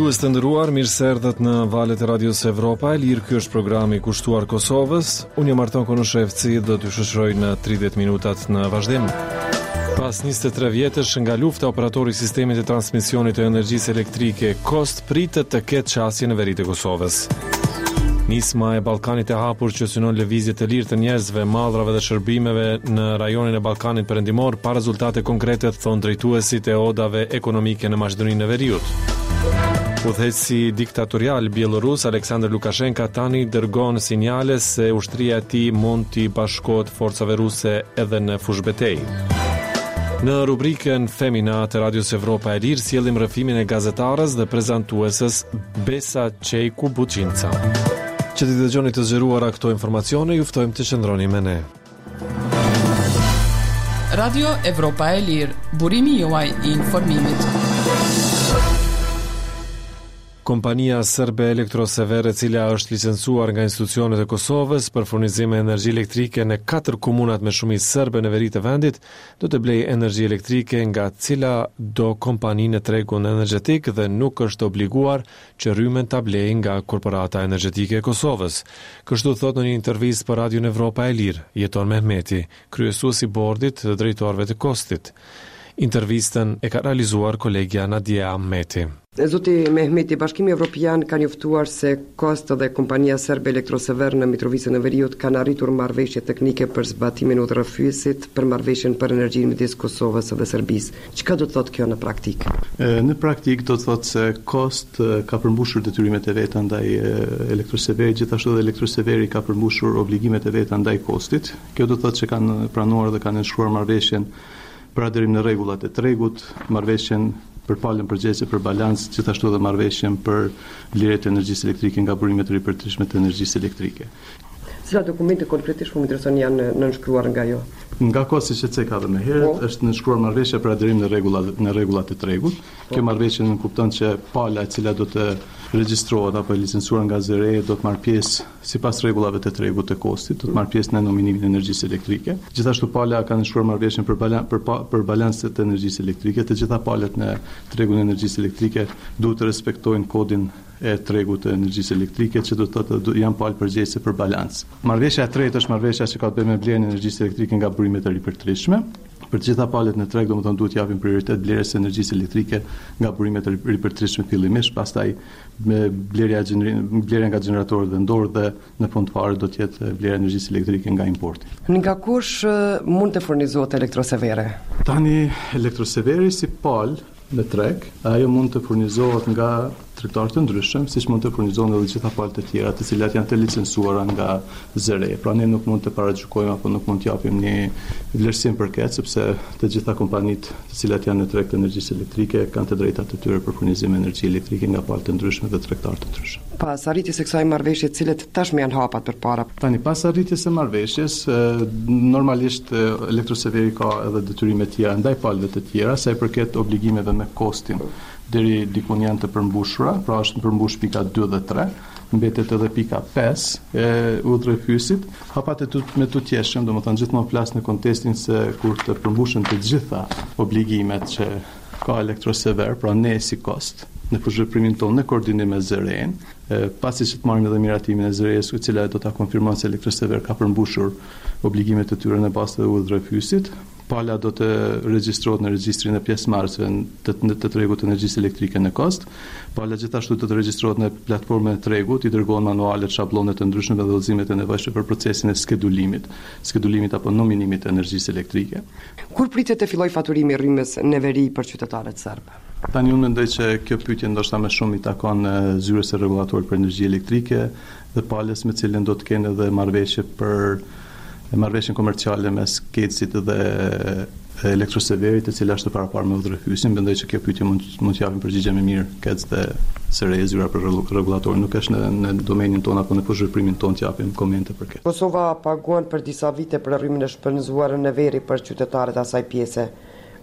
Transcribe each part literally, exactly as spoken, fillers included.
Dëgjues të nderuar, mirë se erdhët në valët e Radios Evropa. Elir, ky është programi i kushtuar Kosovës. Unë jam Arton Konushevci, do t'ju shoqëroj në tridhjetë minutat në vazhdim. Pas njëzet e tre vjetësh nga lufta, operatori i sistemit të transmisionit të energjisë elektrike KOST pritet të ketë qasje në veritë e Kosovës. Nisma e Ballkanit e hapur që synon lëvizje të lirë të njerëzve, mallrave dhe shërbimeve në rajonin e Ballkanit Perëndimor pa rezultate konkrete, thon drejtuesit e odave ekonomike në Maqedoninë e Veriut. Udhëheqësi diktatorial bielorus Aleksandr Lukashenka tani dërgon sinjale se ushtria e tij mund t'i bashkohet forcave ruse edhe në fushbetej. Në rubrikën Femina të Radios Evropa e Lirë sjellim rrëfimin e gazetarës dhe prezantuesës Besa Çejku Buçinca. Që t'i dëgjoni të zgjeruara këto informacione, ju ftojmë të qëndroni me ne. Radio Evropa e Lirë, burimi juaj i informimit. Kompania serbe Elektrosever, e cila është licencuar nga institucionet e Kosovës për furnizim me energji elektrike në katër komunat me shumicë serbe në veri të vendit, do të blejë energji elektrike nga cila do kompani në tregun energjetik dhe nuk është obliguar që rrymen ta blejë nga Korporata Energjetike e Kosovës. Kështu thot në një intervistë për Radion Evropa e Lirë Jeton Mehmeti, kryesuesi i bordit të drejtorëve të KOST-it. Intervistën e ka realizuar kolegja Nadia Ahmeti. Zoti Mehmeti, Bashkimi Evropian ka njoftuar se KOST dhe kompania serbe Elektrosever në Mitrovicën e Veriut kanë arritur marrëveshje teknike për zbatimin udhërrëfyesit për marrëveshjen për energjinë midis Kosovës dhe Serbisë. Çka do të thotë kjo në praktikë? Në praktikë do të thotë se KOST ka përmbushur detyrimet e veta ndaj Elektroseverit, gjithashtu edhe Elektroseveri ka përmbushur obligimet e veta ndaj KOST-it. Kjo do të thotë që kanë pranuar dhe kanë nënshkruar marrëveshjen për aderim në rregullat e tregut, marrëveshjen për palën përgjithëse për balans, gjithashtu edhe marrëveshjen për vlerët e energjisë elektrike nga burimet e ripërtërishme të energjisë elektrike. Cilat dokumente konkretisht më intereson janë nënshkruar nga jo? Nga KOST, siç e ka dhe më herët, oh. është nënshkruar marrëveshja për aderim në rregullat në rregullat e tregut. Oh. Kjo marrëveshje nënkupton që pala e cila do të regjistrohet apo licencuar nga Z R E do të marrë pjesë sipas rregullave të tregut të KOST-it, do të marrë pjesë në nominimin e energjisë elektrike. Gjithashtu pala ka nënshkruar marrëveshjen për balan, për, për balanset të energjisë elektrike. Të gjitha palët në tregun e energjisë elektrike duhet të respektojnë kodin e tregut të energjisë elektrike, që do të thotë janë palë përgjegjëse për balans. Marrëveshja e tretë është marrëveshja që ka të bëjë me blerjen e energjisë elektrike nga burimet e ripërtërishme. Për të gjitha palët në treg, domethënë duhet japim prioritet blerjes së energjisë elektrike nga burimet e ripërtërishme fillimisht, pastaj me blerja blerja nga gjeneratorët vendor dhe në fund fare do të jetë blerja e energjisë elektrike nga importi. Nga kush mund të furnizohet Elektroseveri? Tani Elektroseveri si palë në treg, ajo mund të furnizohet nga tregtarë të ndryshëm, siç mund të furnizohen edhe gjitha palët e tjera, të cilat janë të licencuara nga Z R E. Pra ne nuk mund të paragjykojmë apo nuk mund të japim një vlerësim përket, sepse të gjitha kompanitë të cilat janë në treg të energjisë elektrike kanë të drejtat e tyre për furnizim energji elektrike nga palët të ndryshme dhe tregtarë të ndryshëm. Pas arritjes së kësaj marrëveshje, cilët tashmë janë hapat përpara? Tani pas arritjes së marrëveshjes, normalisht Elektroseveri ka edhe detyrime të tjera ndaj palëve të tjera, sa i përket obligimeve me KOST-in. Deri dikun janë të përmbushura, pra është në përmbush pika dy dhe tre, mbetet edhe pika pesë e udhërrëfyesit. Hapat e tut me tutjeshëm, domethënë gjithmonë flas në kontekstin se kur të përmbushen të gjitha obligimet që ka Elektrosever, pra ne si KOST, në fushëprimin tonë në koordinim me Z R E-n, pasi që të marrim edhe miratimin e Z R E-s, i cila do ta konfirmon se Elektrosever ka përmbushur obligimet e tyre në bazë të udhërrëfyesit. Pala do të regjistrohet në regjistrin e pjesëmarrësve të, të, të tregut të energjisë elektrike në KOST. Pala gjithashtu do të regjistrohet në platformën e tregut, i dërgohen manualet, shablonet të ndryshme dhe udhëzimet e nevojshme për procesin e skedulimit, skedulimit apo nominimit të energjisë elektrike. Kur pritet të fillojë faturimi i rrymës në veri për qytetarët serbë? Tani unë mendoj që kjo pyetje ndoshta më shumë i takon zyrës së rregullatorit për energji elektrike dhe palës me cilën do të kenë edhe marrëveshje për marrëveshjen komerciale mes KEC-it dhe Elektroseverit, e cila është paraparë me udhërrëfyesin. Mendoj që kjo pyetje mund mund të japim përgjigje më mirë KEC dhe S R E, zyra për rregullatorin. Nuk është në, në domenin tonë apo në fushëprimin tonë të japim komente për këtë. Kosova paguan për disa vite për rrymin e shpenzuar në veri për qytetarët asaj pjese.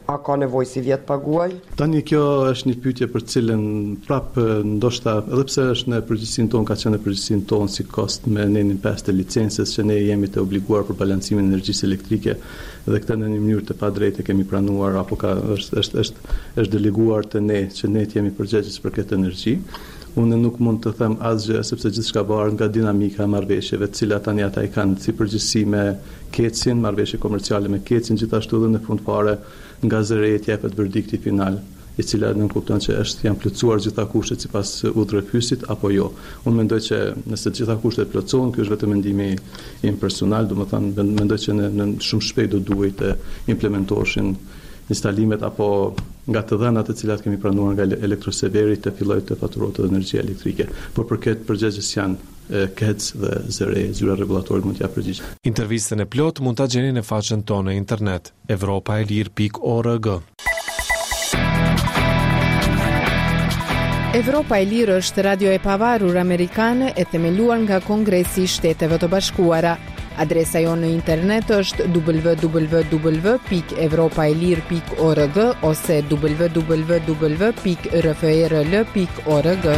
A ka nevojë si vjet paguaj? Tani kjo është një pyetje për cilën prapë ndoshta edhe pse është në përgjegjësinë tonë, ka qenë në përgjegjësinë tonë si kost me nenin pesë të licencës që ne jemi të obliguar për balancimin e energjisë elektrike dhe këtë në një mënyrë të padrejtë kemi pranuar apo ka është është është është deleguar te ne që ne jemi përgjegjës për këtë energji. Unë nuk mund të them asgjë sepse gjithçka varet nga dinamika e marrëveshjeve, të cilat tani ata i kanë si përgjegjësi me Kecin, marrëveshje komerciale me Kecin, gjithashtu edhe në fund fare nga zëret jepet verdikti final, i cila nuk kupton që është janë plotësuar gjitha kushtet sipas udhërhysit apo jo. Unë mendoj që nëse të gjitha kushtet plotësohen, ky është vetëm mendimi im personal, domethënë mendoj që në, në shumë shpejt do duhet të implementoheshin instalimet apo nga të dhënat të cilat kemi pranuar nga elektroseveri të fillojë të faturohet edhe energjia elektrike. Por për këtë përgjegjës janë Kec dhe Zëre, zyra rregullatorit mund t'ia përgjigjë. Intervistën e plot mund ta gjeni në faqen tonë në internet evropaelir pikë org. Evropa e Lirë është radio e pavarur amerikane e themeluar nga Kongresi i Shteteve të Bashkuara. Adresa jonë në internet është w w w pikë evropaelir pikë org ose w w w pikë r f r l pikë org.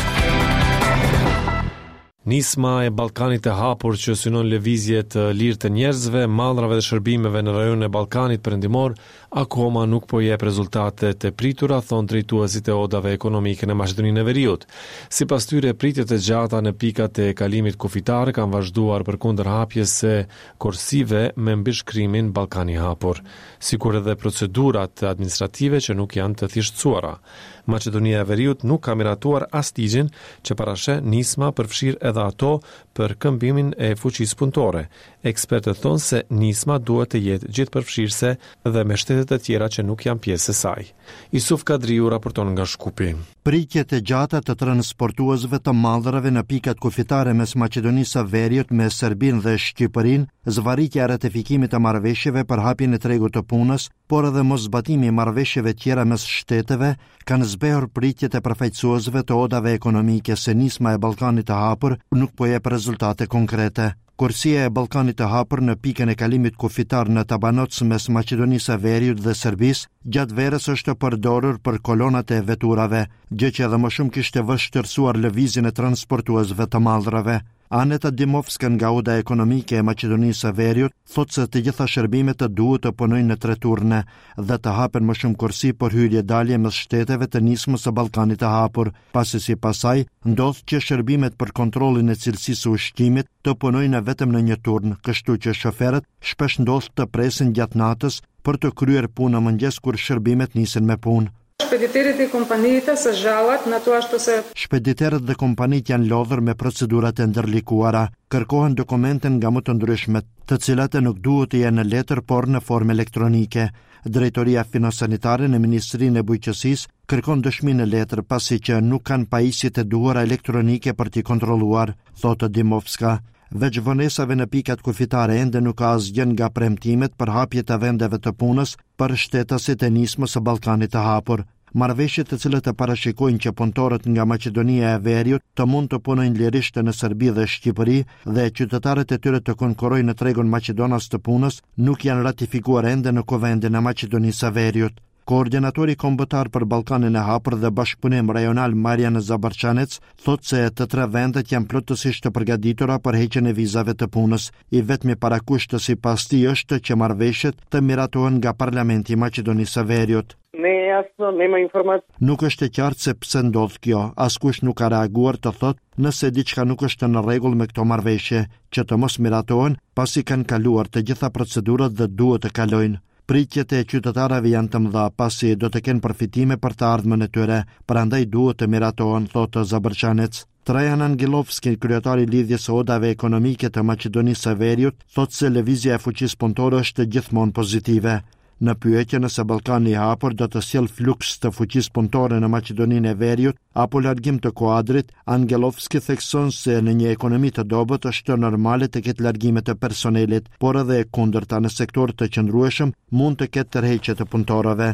Nisma e Ballkanit të hapur që synon lëvizje të lirë të njerëzve, mallrave dhe shërbimeve në rajonin e Ballkanit perëndimor, akoma nuk po jep rezultate të pritura, thon drejtuesit e odave ekonomike në Maqedoninë e Veriut. Sipas tyre, pritjet e gjata në pikat e kalimit kufitar kanë vazhduar përkundër hapjes së korsive me mbishkrimin Ballkani i hapur, sikur edhe procedurat administrative që nuk janë të thjeshtësuara. Maqedonia e Veriut nuk ka miratuar as ligjin që parashë nisma përfshir edhe ato për këmbimin e fuqisë punëtore. Ekspertët thonë se nisma duhet të jetë gjithëpërfshirëse dhe me shtetet e tjera që nuk janë pjesë e saj. Isuf Kadriu raporton nga Shkupi. Pritjet e gjata të transportuesve të mallrave në pikat kufitare mes Maqedonisë së Veriut me Serbinë dhe Shqipërinë, zvarritja e ratifikimit të marrëveshjeve për hapjen e tregut të punës, por edhe moszbatimi i marrëveshjeve tjera mes shteteve kanë zbehur pritjet e përfaqësuesve të odave ekonomike se nisma e Ballkanit të hapur nuk po jep rezultate konkrete. Korsia e Ballkanit të hapur në pikën e kalimit kufitar në Tabanoc mes Maqedonisë së Veriut dhe Serbisë gjatë verës është përdorur për kolonat e veturave, gjë që edhe më shumë kishte vështirësuar lëvizjen e transportuesve të mallrave. Aneta Dimovska nga Oda Ekonomike e Maqedonisë së Veriut thotë se të gjitha shërbimet të duhet të punojnë në tre turne dhe të hapen më shumë korsi për hyrje dalje mes shteteve të nismës së Ballkanit të hapur, pasi sipas saj ndodh që shërbimet për kontrollin e cilësisë së ushqimit të punojnë vetëm në një turn, kështu që shoferët shpesh ndodh të presin gjatë natës për të kryer punë mëngjes kur shërbimet nisen me punë. Shpediterët e kompanitë së zhallat në to ashtu se Shpediterët dhe kompanitë janë lodhur me procedurat e ndërlikuara, kërkohen dokumente nga më të ndryshmet, të cilat nuk duhet të jenë në letër por në formë elektronike. Drejtoria Finosanitare në Ministrinë e Bujqësisë kërkon dëshmi në letër pasi që nuk kanë pajisjet e duhura elektronike për t'i kontrolluar, thotë Dimovska. Veç vonesave në pikat kufitare ende nuk ka asgjë nga premtimet për hapje të vendeve të punës për shtetasit e nismës së Ballkanit të hapur. Marrëveshjet të cilët e parashikojnë që punëtorët nga Maqedonia e Veriut të mund të punojnë lirisht në Serbi dhe Shqipëri dhe qytetarët e tyre të konkurrojnë në tregun maqedonas të punës nuk janë ratifikuar ende në Kuvendin e Maqedonisë së Veriut. Koordinatori kombëtar për Ballkanin e hapur dhe bashkëpunim rajonal Marian Zabarçanec thotë se të tre vendet janë plotësisht të përgatitura për heqjen e vizave të punës. I vetmi parakusht sipas tij është që marrëveshjet të miratohen nga Parlamenti i Maqedonisë së Veriut. Ne jasno, nema informacijo. Nuk është e qartë se pse ndodh kjo. Askush nuk ka reaguar të thotë nëse diçka nuk është në rregull me këto marrëveshje, që të mos miratohen pasi kanë kaluar të gjitha procedurat dhe duhet të kalojnë. Pritjet e qytetarëve janë të mëdha pasi do të kenë përfitime për të ardhmen e tyre, prandaj duhet të miratohen, thotë Zabarçanec. Trajan Angelovski, kryetari i lidhjes së odave ekonomike të Maqedonisë së Veriut, thotë se lëvizja e fuqisë punëtore është gjithmonë pozitive. Në pyetje nëse Ballkani i hapur do të sjellë fluks të fuqisë punëtore në Maqedoninë e Veriut apo largim të kuadrit, Angelovski thekson se në një ekonomi të dobët është normale të ketë largime të personelit, por edhe e kundërta në sektor të qëndrueshëm mund të ketë tërheqje të punëtorëve.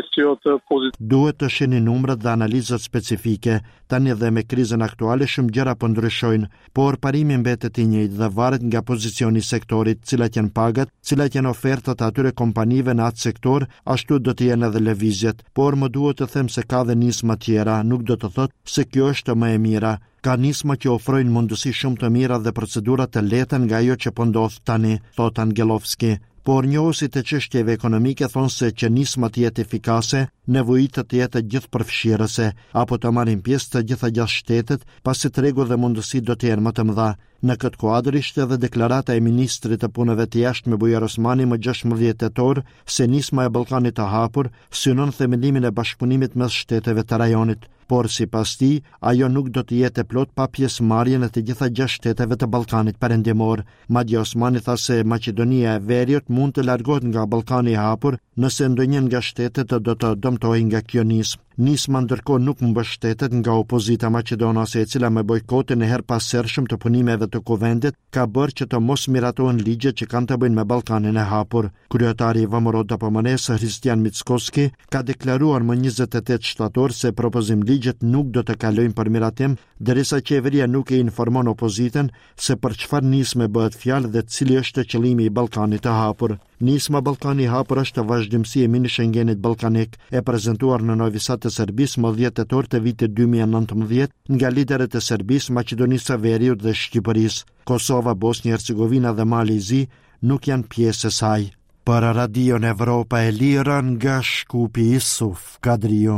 Duhet të shihni numrat dhe analizat specifike. Tani dhe me krizën aktuale shumë gjëra po ndryshojnë, por parimi mbetet i njëjtë dhe varet nga pozicioni i sektorit, cilat janë pagat, cilat janë ofertat atyre kompanive në atë sektor, ashtu do të jenë edhe lëvizjet, por më duhet të them se ka dhe nisma tjera, nuk do të thotë se kjo është më e mira. Ka nisma që ofrojnë mundësi shumë të mira dhe procedura të lehta nga ajo që po ndodh tani, thot Angelovski. Por njohësit e çështjeve ekonomike thonë se që nisma të jetë efikase, nevojitet të jetë gjithëpërfshirëse, apo të marrin pjesë të gjitha gjashtë shtetet, pasi tregu dhe mundësi do të jenë më të mëdha. Në këtë kuadër ishte edhe deklarata e ministrit të punëve të jashtme Bujar Osmani më gjashtëmbëdhjetë tetor se nisma e Ballkanit të hapur synon themelimin e bashkëpunimit mes shteteve të rajonit. Por sipas tij, ajo nuk do të jetë plot pa pjesëmarrjen e të gjitha gjashtë shteteve të Ballkanit Perëndimor. Madje Osmani tha se Maqedonia e Veriut mund të largohet nga Ballkani i hapur nëse ndonjë nga shtetet do të dëmtojë nga kjo nismë. Nisma ndërkohë nuk mbështetet nga opozita maqedonase, e cila me bojkotin e herpasershëm të punimeve të kuvendit ka bërë që të mos miratohen ligjet që kanë të bëjnë me Ballkanin e hapur. Kryetari i V M R O D P M N-s Hristijan Mickoski ka deklaruar më njëzet e tetë shtator se propozim ligjet nuk do të kalojnë për miratim derisa qeveria nuk e informon opozitën se për çfarë nisme bëhet fjalë dhe cili është qëllimi i Ballkanit të hapur. Nisma Ballkani i hapur është vazhdimsi e mini Schengenit ballkanik, e prezantuar në Novi Sad të Serbisë më dhjetë tetor të vitit dy mijë e nëntëmbëdhjetë nga liderët e Serbisë, Maqedonisë së Veriut dhe Shqipërisë. Kosova, Bosnia Hercegovina dhe Mali i Zi nuk janë pjesë e saj. Për Radion Evropa e Lira nga Shkupi Isuf Kadrio.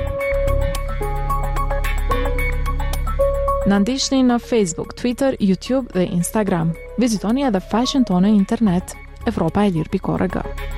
Na ndiqni në Facebook, Twitter, YouTube dhe Instagram. Vizitoni edhe faqen tonë në internet evropa e lir pikë org.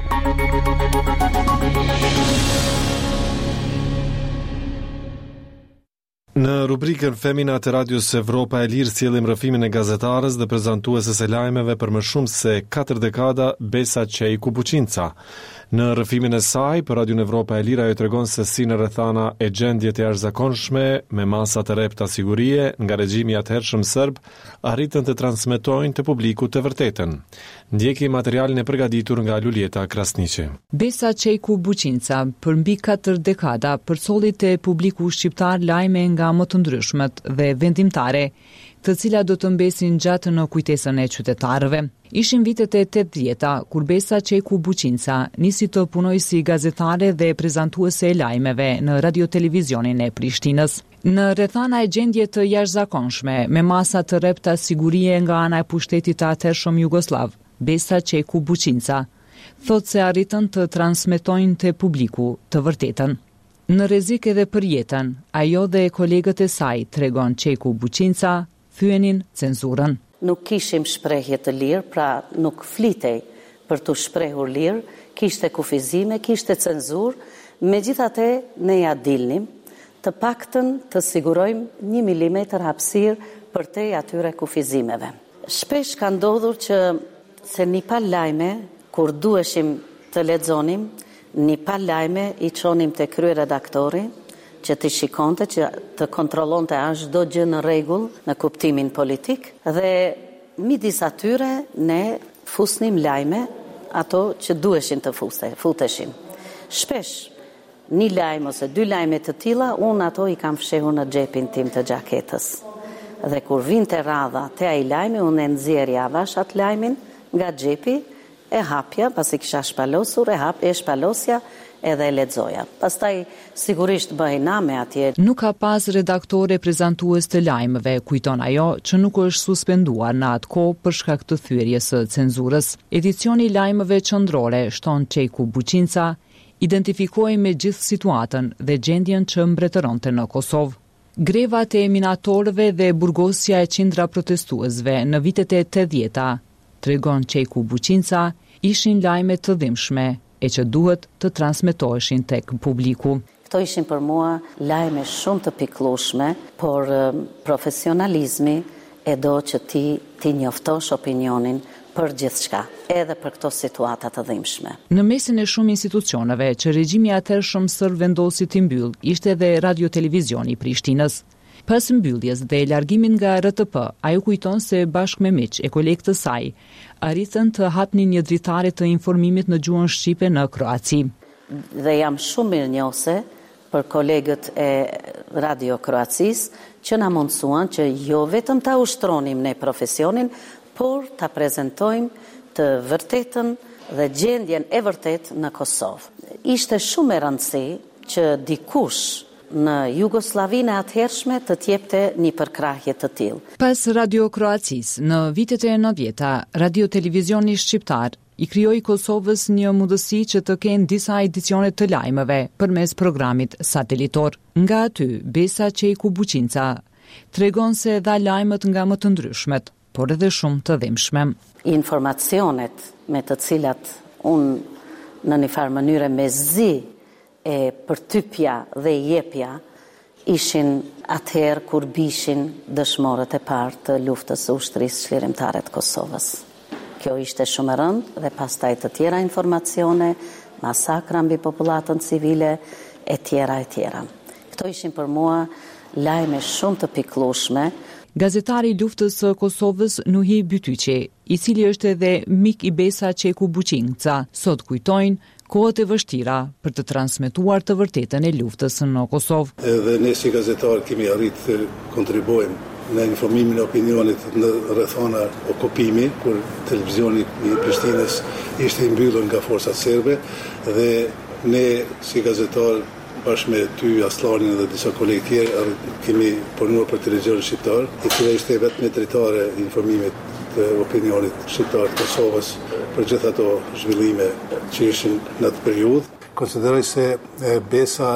Në rubrikën Femina të Radios Evropa e Lirë sjellim rrëfimin e gazetarës dhe prezantueses së lajmeve për më shumë se katër dekada, Besa Çejku Buçinca. Në rrëfimin e saj për Radion Evropa e Lirë ajo tregon se si në rrethana e gjendjet e jashtëzakonshme me masa të repta sigurie nga regjimi i atëhershëm serb arritën të transmetojnë të publikut të vërtetën. Ndjeki materialin e përgatitur nga Lulieta Krasniqi. Besa Çejku Buçinca për mbi katër dekada përcolli te publiku shqiptar lajme nga më të ndryshmet dhe vendimtare, të cilat do të mbesin gjatë në kujtesën e qytetarëve. Ishin vitet e tetëdhjeta kur Besa Çejku Buçinca nisi të punojë si gazetare dhe prezantuese e lajmeve në radio-televizionin e Prishtinës. Në rrethana e gjendje të jashtëzakonshme me masa të repta sigurie nga ana e pushtetit të atëhershëm Jugosllav, Besa Çejku Buçinca thotë se arritën të transmetojnë te publiku të vërtetën. Në rrezik edhe për jetën, ajo dhe kolegët e saj, tregon Çejku Buçinca, thyenin cenzurën. Nuk kishim shprehje të lirë, pra nuk flitej për të shprehur lirë, kishte kufizime, kishte cenzurë, megjithatë ne ja dilnim, të paktën të sigurojmë një milimetër hapësirë për te atyre kufizimeve. Shpesh ka ndodhur që se një pal lajme, kur duheshim të lexonim, një pal lajme i çonim te kryeredaktori, që të shikonte, që të kontrollonte a çdo gjë në rregull në kuptimin politik, dhe midis atyre ne fusnim lajme ato që duheshin të fuse, futeshin. Shpesh një lajm ose dy lajme të tilla, unë ato i kam fshehur në xhepin tim të xhaketës. Dhe kur vinte radha te ai lajmi, unë e nxjerrja avash atë lajmin nga xhepi, e hapja, pasi kisha shpalosur, e hap, e shpalosja edhe e lexoja. Pastaj sigurisht bëhej name atje. Nuk ka pas redaktore prezantues të lajmeve, kujton ajo, që nuk është suspenduar në atë kohë për shkak të thyerjes së cenzurës. Edicioni i lajmeve qendrore, shton Çejku Buçinca, identifikoi me gjithë situatën dhe gjendjen që mbretëronte në Kosovë. Grevat e minatorëve dhe burgosja e qindra protestuesve në vitet e tetëdhjeta, tregon Çejku Buçinca, ishin lajme të dhimbshme e që duhet të transmetoheshin tek publiku. Këto ishin për mua lajme shumë të pikëllueshme, por profesionalizmi e do që ti ti njoftosh opinionin për gjithçka, edhe për këto situata të dhimbshme. Në mesin e shumë institucioneve që regjimi i atëhershëm serb vendosi të mbyll, ishte edhe radio-televizioni i Prishtinës. Pas mbylljes dhe largimin nga R T P, ajo kujton se bashkë me miq e kolegë të saj, arritën të hapnin një dritare të informimit në gjuhën shqipe në Kroaci. Dhe jam shumë mirënjohëse për kolegët e Radio Kroacis që na mundsuan që jo vetëm ta ushtronim ne profesionin, por ta prezantojmë të vërtetën dhe gjendjen e vërtet në Kosovë. Ishte shumë e rëndësishme që dikush në Jugosllavinë e atëhershme të t'jepte një përkrahje të tillë. Pas Radio Kroacisë, në vitet e nëntëdhjetë, Radio Televizioni Shqiptar i krijoi Kosovës një mundësi që të kenë disa edicione të lajmeve përmes programit satelitor. Nga aty, Besa Qejku Buqinca tregon se dha lajmet nga më të ndryshmet, por edhe shumë të dhimbshme. Informacionet me të cilat unë në një farë mënyre me zi e përtypja dhe jepja ishin atëherë kur bishin dëshmorët e parë të luftës së ushtrisë çlirimtare të Kosovës. Kjo ishte shumë e rëndë dhe pastaj të tjera informacione, masakra mbi popullatën civile e tjera e tjera. Këto ishin për mua lajme shumë të pikëllueshme. Gazetari i luftës së Kosovës Nuhi Bytyqi, i cili është edhe mik i Besa Qejku Buqinca, sot kujtojnë kohët e vështira për të transmetuar të vërtetën e luftës në Kosovë. Edhe ne si gazetar kemi arrit të kontribuojmë në informimin e opinionit në rrethana okupimi, kur televizioni i Prishtinës ishte i mbyllur nga forcat serbe dhe ne si gazetar bashkë me ty, Aslanin dhe disa kolegë tjerë kemi punuar për televizionin shqiptar, i cili ishte vetëm drejtare e informimit të opinionit shqiptar të Kosovës për gjithë ato zhvillime që ishin në atë periudhë. Konsideroj se e, Besa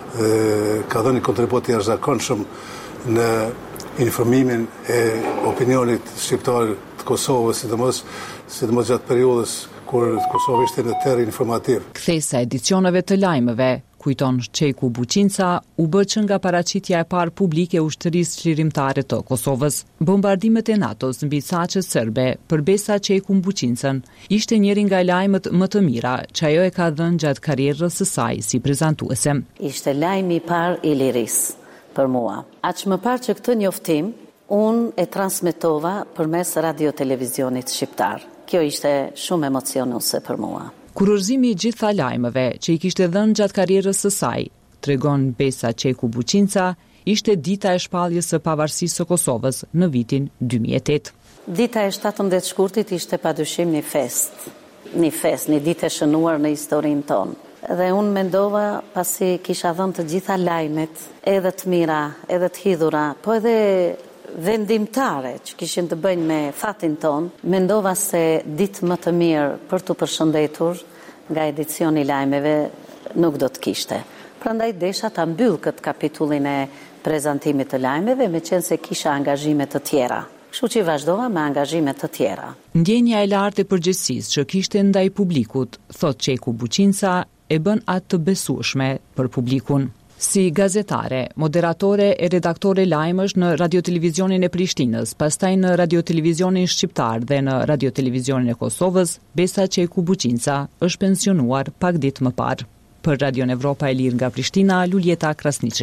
e, ka dhënë një kontribut të jashtëzakonshëm në informimin e opinionit shqiptar të Kosovës, sidomos sidomos gjatë periudhës kur Kosova ishte në terr informativ. Kthesa e edicioneve të lajmeve, kujton Qejku Buqinca, u bë që nga paraqitja e parë publike e ushtrisë çlirimtare të Kosovës. Bombardimet e NATO-s mbi saqet serbe për Besa Qejku Buqincën ishte njëri nga lajmet më të mira që ajo e ka dhënë gjatë karrierës së saj si prezantuese. Ishte lajmi i parë i lirisë për mua. Aq më parë që këtë njoftim unë e transmetova përmes radio televizionit shqiptar. Kjo ishte shumë emocionuese për mua. Kurorëzimi i gjitha lajmeve që i kishte dhënë gjatë karrierës së saj, tregon Besa Qejku Buqinca, ishte dita e shpalljes së pavarësisë së Kosovës në vitin dy mijë e tetë. Dita e shtatëmbëdhjetë shkurtit ishte padyshim një fest, një fest, një ditë e shënuar në historinë tonë. Dhe unë mendova, pasi kisha dhënë të gjitha lajmet, edhe të mira, edhe të hidhura, po edhe vendimtare që kishin të bëjnë me fatin ton, mendova se ditë më të mirë për të përshëndetur nga edicioni lajmeve nuk do të kishte. Prandaj desha ta mbyll këtë kapitullin e prezantimit të lajmeve, me qenë se kisha angazhime të tjera. Kështu që vazhdova me angazhime të tjera. Ndjenja e lartë e përgjegjësisë që kishte ndaj publikut, thot Qejku Buqinca, e bën atë të besueshme për publikun. Si gazetare, moderatore e redaktore lajmësh në Radio-Televizionin e Prishtinës, pastaj në Radio-Televizionin Shqiptar dhe në Radio-Televizionin e Kosovës, Besa Qejku Buqinca është pensionuar pak ditë më parë. Për Radion Evropa e Lirë nga Prishtina, Luljeta Krasniqi.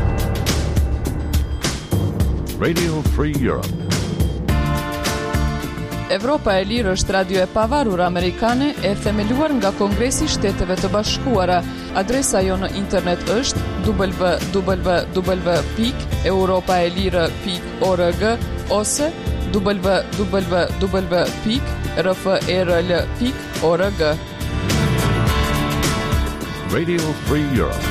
Radio Free Europe. Evropa e Lirë është radio e pavarur amerikane e themeluar nga Kongresi i Shteteve të Bashkuara. Adresa jo në internet është w w w pikë europaelire pikë org ose w w w pikë r f r l pikë org. Radio Free Europe.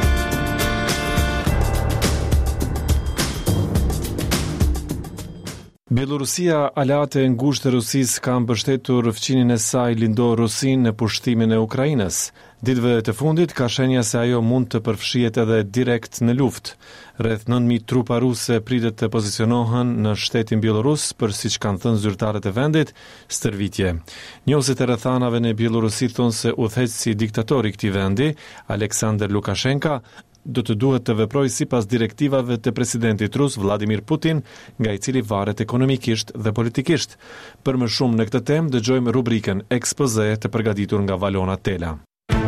Bielorusia, aleate e ngushtë e Rusisë, ka mbështetur fqinin e saj lindor rusin në pushtimin e Ukrainës. Ditëve të fundit ka shenja se ajo mund të përfshihet edhe direkt në luftë. Rreth nëntë mijë trupa ruse pritet të pozicionohen në shtetin bielorus për, siç kanë thënë zyrtarët e vendit, stërvitje. Njohësit e rrethanave në Bielorusi thonë se udhëheqësi diktatori i këtij vendi, Aleksandr Lukashenka, do të duhet të veprojë sipas direktivave të presidentit rus Vladimir Putin, nga i cili varet ekonomikisht dhe politikisht. Për më shumë në këtë temë dëgjojmë rubrikën Ekspoze të përgatitur nga Valona Tela.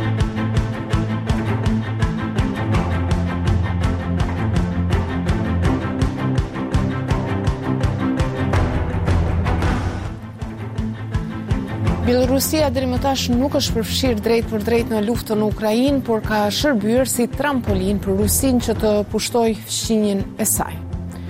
Bielorusia deri më tash nuk është përfshirë drejt për drejt në luftën në Ukrainë, por ka shërbyer si trampolin për Rusinë që të pushtojë fqinjen e saj.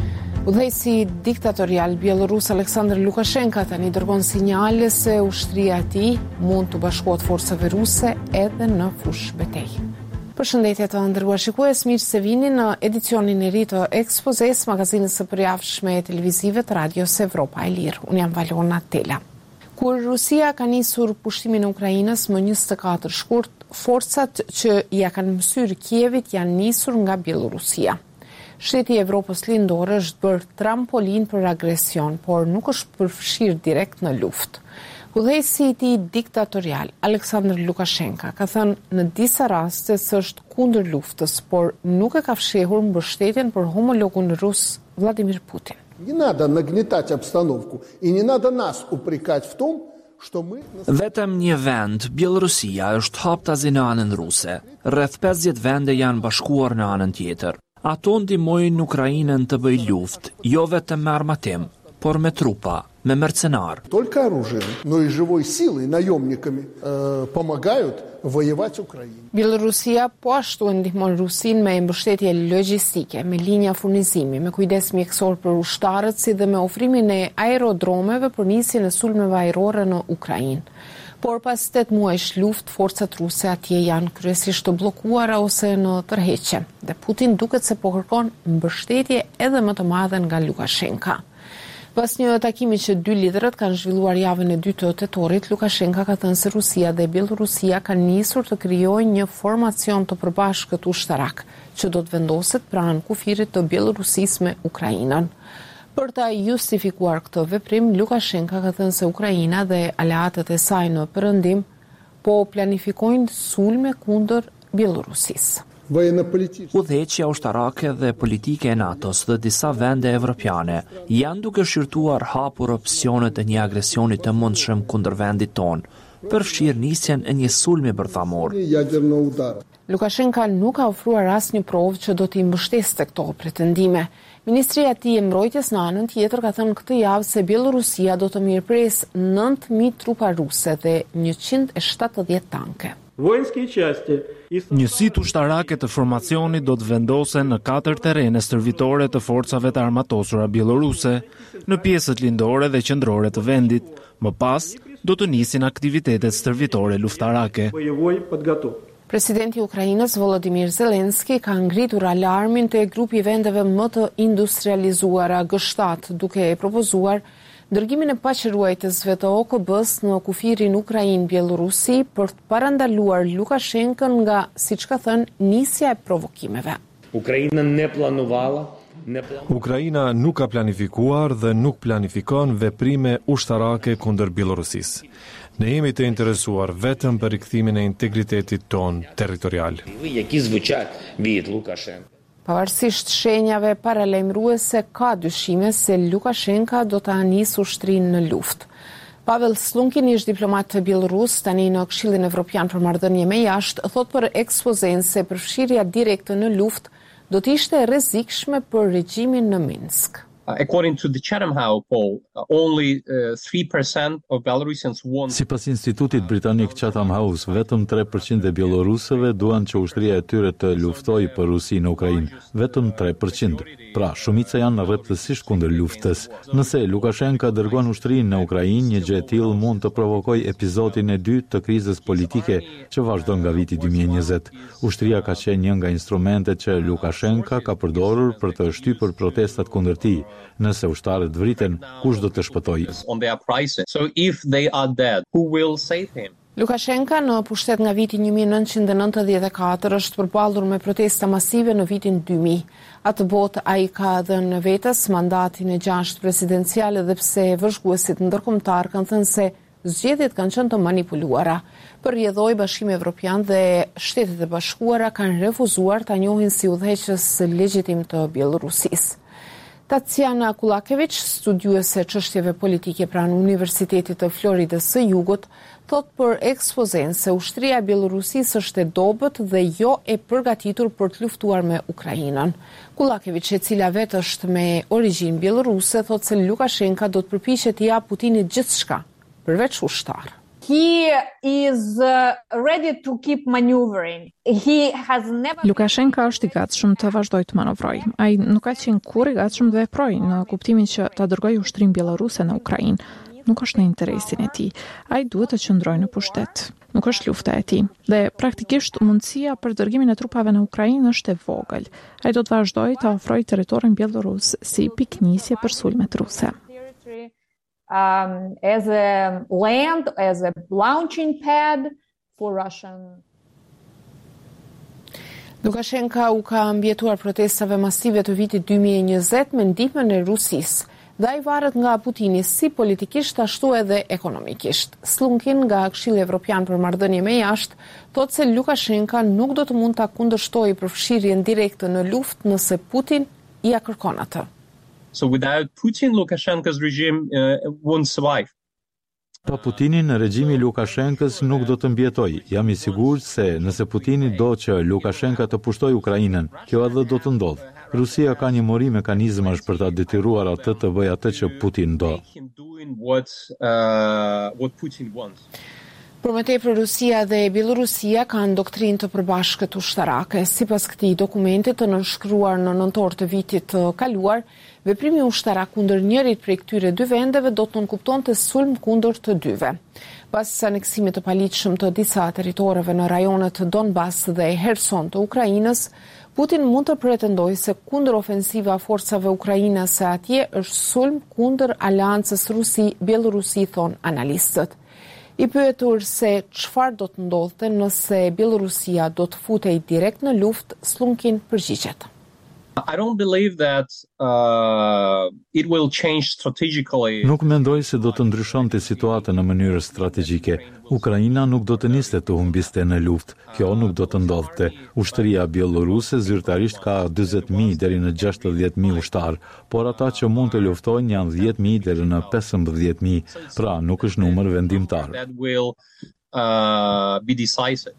Udhëheqësi diktatorial bielorus Aleksandr Lukashenko tani dërgon sinjale se ushtria e tij mund të bashkohet forcave ruse edhe në fushë betejë. Përshëndetje të nderuar shikues, mirë se vini në edicionin e ri të Ekspozes, magazinit së përjavshme televizive të Radios Evropa e Lirë. Unë jam Valona Tela. Kur Rusia ka nisur pushtimin e Ukrainës më njëzet e katër shkurt, forcat që ja kanë mësyrë Kievit janë nisur nga Bielorusia. Shteti i Evropës Lindore është bërë trampolin për agresion, por nuk është përfshirë direkt në luftë. Udhëheqësi i tij diktatorial, Aleksandr Lukashenko, ka thënë në disa raste se është kundër luftës, por nuk e ka fshehur mbështetjen për homologun rus Vladimir Putin. Не надо нагнетать обстановку, и не надо нас упрекать в том, что мы... Vetëm një vend, Bielorusia, është haptazi në anën ruse. Rreth pesëdhjetë vende janë bashkuar në anën tjetër. Ato ndihmojnë Ukrainën të bëjë luftë, jo vetëm me armatim, por me trupa, me mercenar. Только оружием, но и живой силой, наемниками э, помогают воевать Украине. Bielorusia po ashtu ndihmon Rusin me mbështetje logjistike, me linja furnizimi, me kujdes mjekësor për ushtarët, si dhe me ofrimin e aerodromeve për nisjen e sulmeve ajrore në Ukrainë. Por pas tetë muajsh luftë, forcat ruse atje janë kryesisht të bllokuara ose në tërheqje, dhe Putin duket se po kërkon mbështetje edhe më të madhe nga Lukashenko. Pas një takimi që dy liderët kanë zhvilluar javën e dytë të tetorit, Lukashenko ka thënë se Rusia dhe Bielorusia kanë nisur të krijojnë një formacion të përbashkët ushtarak, që do të vendoset pranë kufirit të Bielorusisë me Ukrainën. Për ta justifikuar këtë veprim, Lukashenko ka thënë se Ukraina dhe aleatët e saj në perëndim po planifikojnë sulme kundër Bielorusisë. Udhëheqja ushtarake dhe politike e NATO-s dhe disa vende evropiane janë duke shqyrtuar hapur opsionet e një agresioni të mundshëm kundër vendit tonë, përfshirë nisjen e një sulmi bërthamor. Lukashenko nuk ka ofruar asnjë provë që do t'i mbështeste këto pretendime. Ministria e tij e mbrojtjes në anën tjetër ka thënë këtë javë se Bielorusia do të mirëpresë nëntë mijë trupa ruse dhe njëqind e shtatëdhjetë tanke. Njësit ushtarake të formacionit do të vendosen në katër terene stërvitore të forcave të armatosura bieloruse, në pjesët lindore dhe qendrore të vendit. Më pas, do të nisin aktivitetet stërvitore luftarake. Presidenti i Ukrainës Volodymyr Zelensky ka ngritur alarmin te grupi vendeve më të industrializuara G shtatë, duke e propozuar dërgimin e paqëruajtësve të O K B-s në kufirin Ukrainë-Bielorusi për të parandaluar Lukashenkën nga, siç ka thënë, nisja e provokimeve. Ukraina ne planuvala Ukraina nuk ka planifikuar dhe nuk planifikon veprime ushtarake kundër Bielorusisë. Ne jemi të interesuar vetëm për rikthimin e integritetit ton territorial. Pavarësisht shenjave paralajmëruese, ka dyshime se Lukashenko do ta nisë ushtrinë në luftë. Pavel Slunkin, ish diplomat bielorus, tani në Këshillin Evropian për marrëdhënie me jashtë, thot për Ekspozen se përfshirja direkte në luftë do të ishte rrezikshme për regjimin në Minsk. According to the Chatham House poll, only uh, three percent of Belarusians want... Sipas institutit britanik Chatham House, vetëm tre përqind e bielorusëve duan që ushtria e tyre të luftojë për Rusinë në Ukrainë. Vetëm tre përqind. Pra, shumica janë rreptësisht kundër luftës. Nëse Lukashenko dërgon ushtrinë në Ukrainë, një gjë e tillë mund të provokojë episodin e dytë të krizës politike që vazhdon nga viti dy mijë e njëzet. Ushtria ka qenë një nga instrumentet që Lukashenko ka përdorur për të shtypur protestat kundër tij. Nëse ushtarët vriten, kush do të shpëtojë? So if they are dead, who will save him? Lukashenko në pushtet nga viti një mijë e nëntëqind e nëntëdhjetë e katër është përballur me protesta masive në vitin dy mijë. Atë botë ai ka dhënë vetes mandatin e gjashtë presidencial edhe pse vëzhguesit ndërkombëtar kanë thënë se zgjedhjet kanë qenë të manipuluara. Për rrjedhoi Bashkimi Evropian dhe Shtetet e Bashkuara kanë refuzuar ta njohin si udhëheqës legjitim të Bielorusisë. Tatjana Kulakevic, studiuese çështjeve politike pranë Universitetit të Floridës së Jugut, thot për Ekspozen se ushtria e Bielorusisë është e dobët dhe jo e përgatitur për të luftuar me Ukrainën. Kulakevic, e cila vetë është me origjinë bieloruse, thot se Lukashenko do të përpiqet t'i japë Putinit gjithçka, përveç ushtar. he is uh, ready to keep maneuvering. He has never Lukashenko është i gatshëm të vazhdojë të manovrojë. Ai nuk ka qenë kurrë i gatshëm të veprojë në kuptimin që ta dërgojë ushtrim bieloruse në Ukrainë. Nuk është në interesin e tij. Ai duhet të qëndrojë në pushtet. Nuk është lufta e tij. Dhe praktikisht mundësia për dërgimin e trupave në Ukrainë është e vogël. Ai do të vazhdojë të ofrojë territorin bielorus si piknisje për sulmet ruse. Um, as a land, as a launching pad for Russian. Lukashenko u ka mbjetuar protestave masive të vitit dy mijë e njëzet me ndihmën e Rusisë. Dhe ai varet nga Putini si politikisht ashtu edhe ekonomikisht. Slunkin nga Këshilli Evropian për marrëdhënie me jashtë thotë se Lukashenko nuk do të mund ta kundërshtojë përfshirjen direkte në luftë nëse Putin ia kërkon atë. So without Putin, Lukashenko's regime uh, won't survive. Pa Putinin, regjimi i Lukashenkës nuk do të mbjetojë. Jam i sigurt se nëse Putini do që Lukashenko të pushtojë Ukrainën, kjo edhe do të ndodhë. Rusia ka një mori mekanizmash për ta detyruar atë të bëjë atë që Putin do. What, uh, what Putin wants. Për më tepër, Rusia dhe Bielorusia kanë doktrinë të përbashkët ushtarake. Sipas këtij dokumenti të nënshkruar në nëntor të vitit të kaluar, veprimi ushtarak kundër njërit prej këtyre dy vendeve do të nënkuptonte sulm kundër të dyve. Pas aneksimit të paligjshëm të disa territoreve në rajonet të Donbas dhe Kherson të Ukrainës, Putin mund të pretendojë se kundër ofensiva forcave ukrainase atje është sulm kundër aleancës Rusi-Bielorusi, thon analistët. I pyetur se çfarë do të ndodhte nëse Bielorusia do të futej direkt në luftë, Slunkin përgjigjet. I don't believe that uh, it will change strategically. Nuk mendoj se do të ndryshonte situatën në mënyrë strategjike. Ukraina nuk do të niste të humbiste në luftë. Kjo nuk do të ndodhte. Ushtria bieloruse zyrtarisht ka dyzet mijë deri në gjashtëdhjetë mijë ushtar, por ata që mund të luftojnë janë dhjetë mijë deri në pesëmbëdhjetë mijë. Pra, nuk është numër vendimtar. That will uh, be decisive.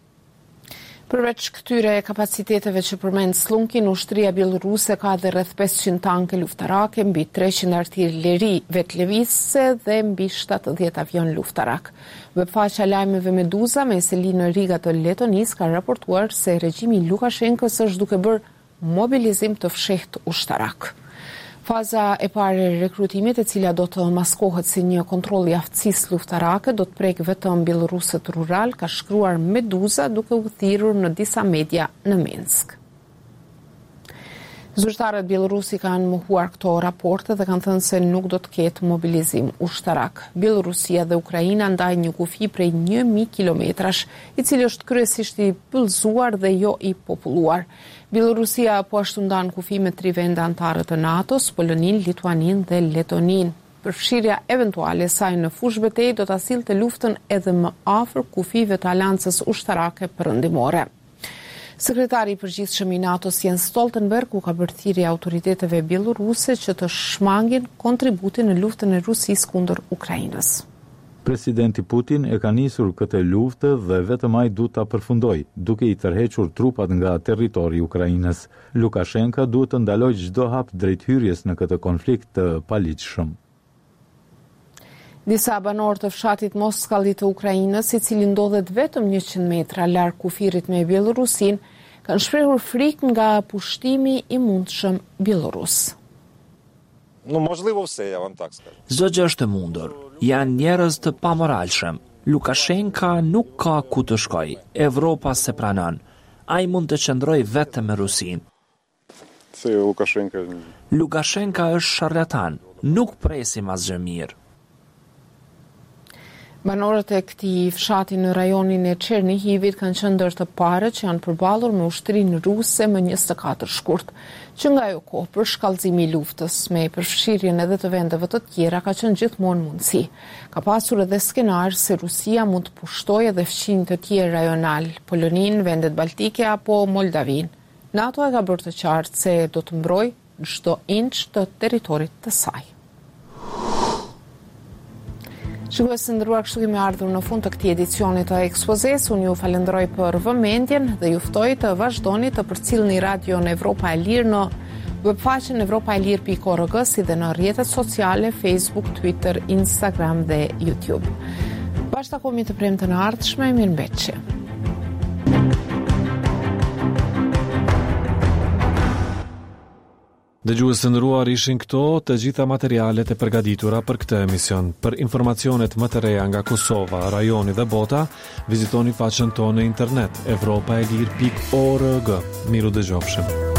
Përveç këtyre kapaciteteve që përmend Slunkin, ushtria bieloruse ka dhe rreth pesëqind tanke luftarake, mbi treqind artilleri leri vetlëvizëse dhe mbi shtatëdhjetë avion luftarak. Webfaqja lajmeve Meduza me Selinë Riga të Letonisë ka raportuar se regjimi i Lukashenkës është duke bërë mobilizim të fshehtë ushtarak. Faza e parë e rekrutimit, e cila do të maskohet si një kontroll i aftësisë luftarake, do të prek vetëm bielorusët rural, ka shkruar Meduza duke u thirrur në disa media në Minsk. Zyrtarët bielorusi kanë mohuar këto raporte dhe kanë thënë se nuk do të ketë mobilizim ushtarak. Bielorusia dhe Ukraina ndajnë një kufi prej një mijë kilometrash, i cili është kryesisht i pëllzuar dhe jo i populluar. Bielorusia po ashtu ndan kufi me tri vende anëtare të NATO-s, Polonin, Lituanin dhe Letonin. Përfshirja eventuale e saj në fushë betejë do ta sillte luftën edhe më afër kufive të aleancës ushtarake perëndimore. Sekretari i përgjithshëm i NATO-s Jens Stoltenberg u ka bërë thirrje autoriteteve bieloruse që të shmangin kontributin në luftën e Rusisë kundër Ukrainës. Presidenti Putin e ka nisur këtë luftë dhe vetëm ai duhet ta përfundojë, duke i tërhequr trupat nga territori i Ukrainës. Lukashenko duhet të ndalojë çdo hap drejt hyrjes në këtë konflikt të paligjshëm. Disa banorë të fshatit Moskalli të Ukrainës, i cili ndodhet vetëm njëqind metra larg kufirit me Bielorusin, kanë shprehur frikë nga pushtimi i mundshëm bielorus. Ну, можливо, все, я вам так скажу. Çdo gjë është e mundur. Janë njerëz të pamoralshëm. Lukashenko nuk ka ku të shkojë. Evropa se pranon. Ai mund të qëndrojë vetëm me Rusin. Se Lukashenko. Lukashenko është sharlatan. Nuk presim asgjë mirë. Banorët e këtij fshati në rajonin e Çernihivit kanë qenë ndër të parët që janë përballur me ushtrinë ruse më njëzet e katër shkurt, që nga ajo kohë për shkallëzimi i luftës me përfshirjen edhe të vendeve të tjera ka qenë gjithmonë mundësi. Ka pasur edhe skenar se Rusia mund të pushtojë edhe fqinj të tjerë rajonal, Polonin, vendet baltike apo Moldavin. NATO e ka bërë të qartë se do të mbrojë çdo inç të territorit të saj. Shikues të nderuar, kështu kemi ardhur në fund të këtij edicioni të ekspozes. Unë ju falenderoj për vëmendjen dhe ju ftoj të vazhdoni të përcjellni radion Evropa e Lirë në webfaqen evropa e lirë pikë org, si dhe në rrjetet sociale Facebook, Twitter, Instagram dhe YouTube. Bashkë takomi të premte në ardhshme, mirëmbëjtje. Dëgjues të nderuar, ishin këto të gjitha materialet e përgatitura për këtë emision. Për informacionet më të reja nga Kosova, rajoni dhe bota, vizitoni faqen tonë në internet evropaelir pikë org. Miru dëgjofshim.